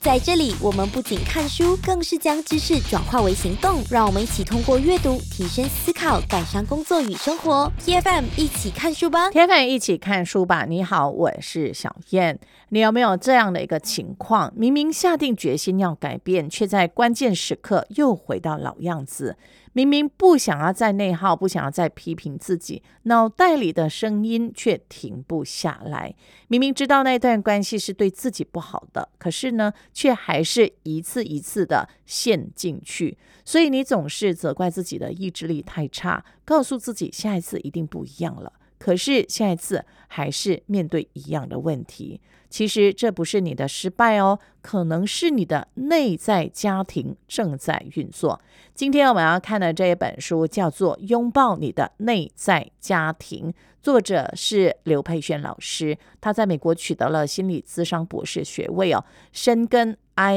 在这里，我们不仅看书，更是将知识转化为行动。让我们一起通过阅读提升思考，改善工作与生活。TFM 一起看书吧 ，TFM 一起看书吧。你好，我是小燕。你有没有这样的一个情况？明明下定决心要改变，却在关键时刻又回到老样子。明明不想要再内耗，不想要再批评自己，脑袋里的声音却停不下来。明明知道那段关系是对自己不好的，可是呢，却还是一次一次的陷进去。所以你总是责怪自己的意志力太差，告诉自己下一次一定不一样了。可是下一次还是面对一样的问题。其实这不是你的失败哦，可能是你的内在家庭正在运作。今天我们要看的这一本书叫做《拥抱你的内在家庭》，作者是刘佩轩老师，他在美国取得了心理咨商博士学位哦，深耕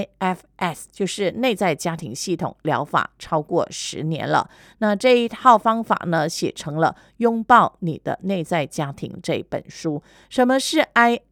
IFS 就是内在家庭系统疗法超过10年了。那这一套方法呢，写成了《拥抱你的内在家庭》这本书。什么是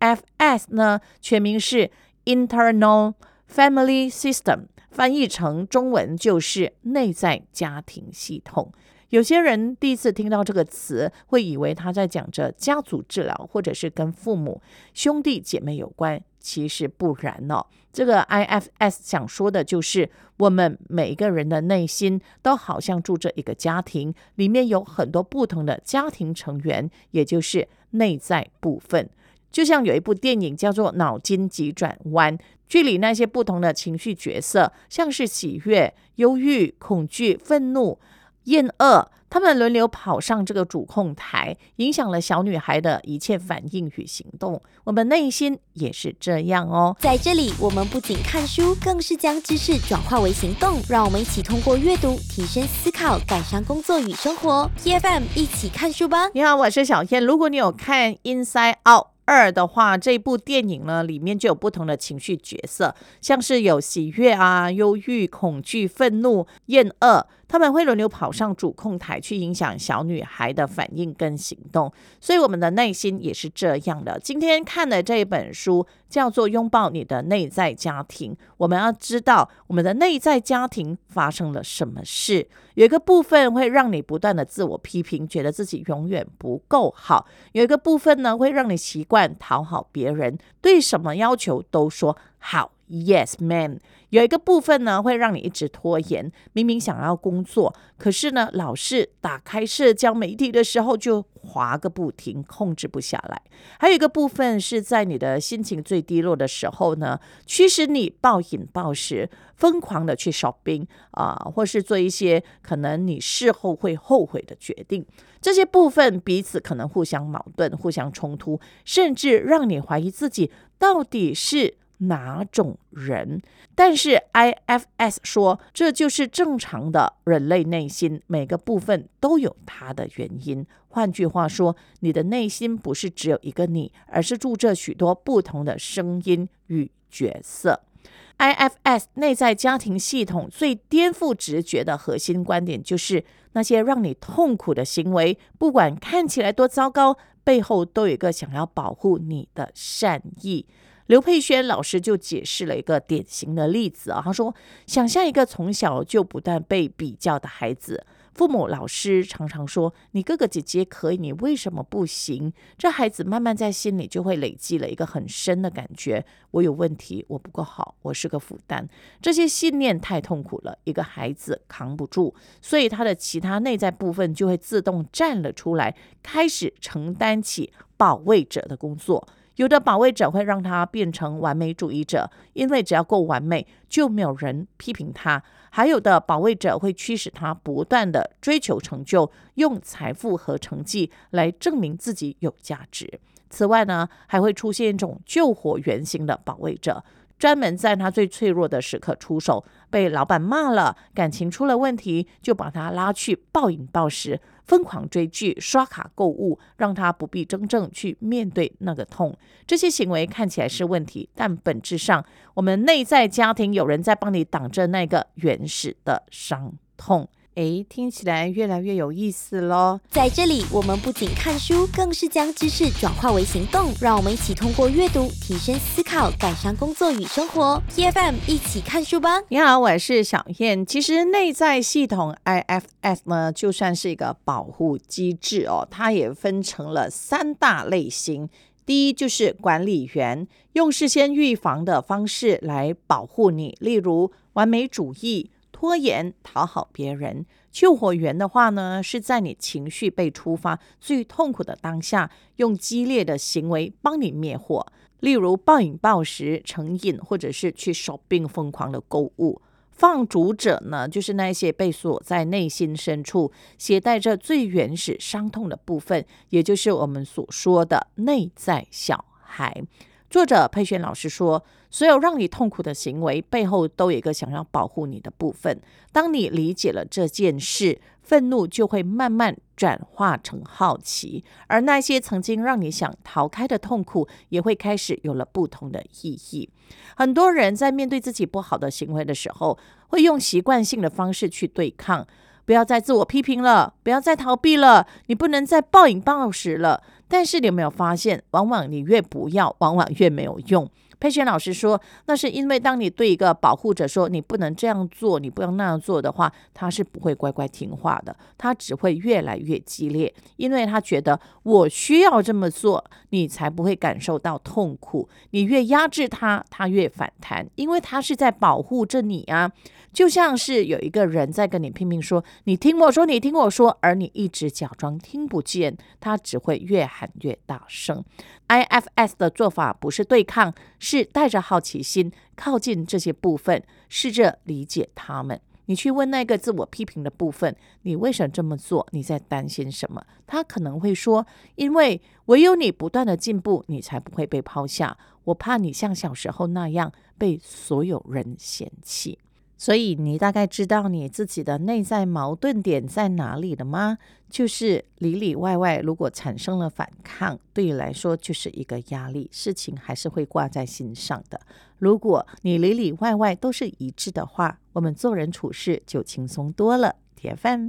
IFS 呢？全名是 Internal Family System， 翻译成中文就是内在家庭系统。有些人第一次听到这个词，会以为他在讲着家族治疗，或者是跟父母、兄弟姐妹有关。其实不然哦，这个 IFS 想说的就是我们每一个人的内心都好像住着一个家庭，里面有很多不同的家庭成员，也就是内在部分。就像有一部电影叫做《脑筋急转弯》，剧里那些不同的情绪角色，像是喜悦、忧郁、恐惧、愤怒、厌恶，他们轮流跑上这个主控台，影响了小女孩的一切反应与行动。我们内心也是这样哦。 在这里，我们不仅看书，更是将知识转化为行动。让我们一起通过阅读提升思考，改善工作与生活。TFM 一起看书吧。 你好，我是小燕。如果你有看 Inside Out2 的话，这部电影呢，里面就有不同的情绪角色，像是有喜悦啊、忧郁、恐惧、愤怒、厌恶，他们会轮流跑上主控台去影响小女孩的反应跟行动。所以我们的内心也是这样的。今天看的这本书叫做《拥抱你的内在家庭》，我们要知道我们的内在家庭发生了什么事。有一个部分会让你不断的自我批评，觉得自己永远不够好；有一个部分呢，会让你习惯讨好别人，对什么要求都说好 Yes man。 有一个部分呢，会让你一直拖延，明明想要工作，可是呢，老是打开社交媒体的时候就滑个不停，控制不下来。还有一个部分是在你的心情最低落的时候呢，驱使你暴饮暴食，疯狂的去 shopping 或是做一些可能你事后会后悔的决定。这些部分彼此可能互相矛盾，互相冲突，甚至让你怀疑自己到底是哪种人。但是 IFS 说，这就是正常的人类内心，每个部分都有它的原因。换句话说，你的内心不是只有一个你，而是住着许多不同的声音与角色。IFS 内在家庭系统最颠覆直觉的核心观点，就是那些让你痛苦的行为，不管看起来多糟糕，背后都有一个想要保护你的善意。刘佩轩老师就解释了一个典型的例子他说，想象一个从小就不断被比较的孩子，父母老师常常说你哥哥姐姐可以，你为什么不行？这孩子慢慢在心里就会累积了一个很深的感觉，我有问题，我不够好，我是个负担。这些信念太痛苦了，一个孩子扛不住，所以他的其他内在部分就会自动站了出来，开始承担起保卫者的工作。有的保卫者会让他变成完美主义者，因为只要够完美，就没有人批评他。还有的保卫者会驱使他不断的追求成就，用财富和成绩来证明自己有价值。此外呢，还会出现一种救火原型的保卫者，专门在他最脆弱的时刻出手，被老板骂了，感情出了问题，就把他拉去暴饮暴食，疯狂追剧、刷卡购物，让他不必真正去面对那个痛。这些行为看起来是问题，但本质上我们内在家庭有人在帮你挡着那个原始的伤痛。 听起来越来越有意思咯。 在这里，我们不仅看书，更是将知识转化为行动。让我们一起通过阅读提升思考，改善工作与生活。PFM 一起看书吧。 你好，我是小燕。其实内在系统 IFS 呢，就算是一个保护机制哦，它也分成了3大类型。第一就是管理员，用事先预防的方式来保护你，例如完美主义、拖延、讨好别人。救火员的话呢，是在你情绪被触发最痛苦的当下，用激烈的行为帮你灭火，例如暴饮暴食、成瘾，或者是去 shopping 疯狂的购物。放逐者呢，就是那些被锁在内心深处，携带着最原始伤痛的部分，也就是我们所说的内在小孩。作者佩璇老师说，所有让你痛苦的行为背后都有一个想要保护你的部分。当你理解了这件事，愤怒就会慢慢转化成好奇，而那些曾经让你想逃开的痛苦也会开始有了不同的意义。很多人在面对自己不好的行为的时候，会用习惯性的方式去对抗，不要再自我批评了，不要再逃避了，你不能再暴饮暴食了。但是你有没有发现，往往你越不要，往往越没有用。佩璇老师说，那是因为当你对一个保护者说你不能这样做，你不要那样做的话，他是不会乖乖听话的，他只会越来越激烈，因为他觉得我需要这么做，你才不会感受到痛苦。你越压制他，他越反弹，因为他是在保护着你啊。就像是有一个人在跟你拼命说你听我说，你听我说，而你一直假装听不见，他只会越喊越大声。IFS 的做法不是对抗，是带着好奇心靠近这些部分，试着理解他们。你去问那个自我批评的部分，你为什么这么做？你在担心什么？他可能会说，因为唯有你不断的进步，你才不会被抛下。我怕你像小时候那样被所有人嫌弃。所以你大概知道你自己的内在矛盾点在哪里了吗？就是里里外外如果产生了反抗，对你来说就是一个压力，事情还是会挂在心上的。如果你里里外外都是一致的话，我们做人处事就轻松多了。铁饭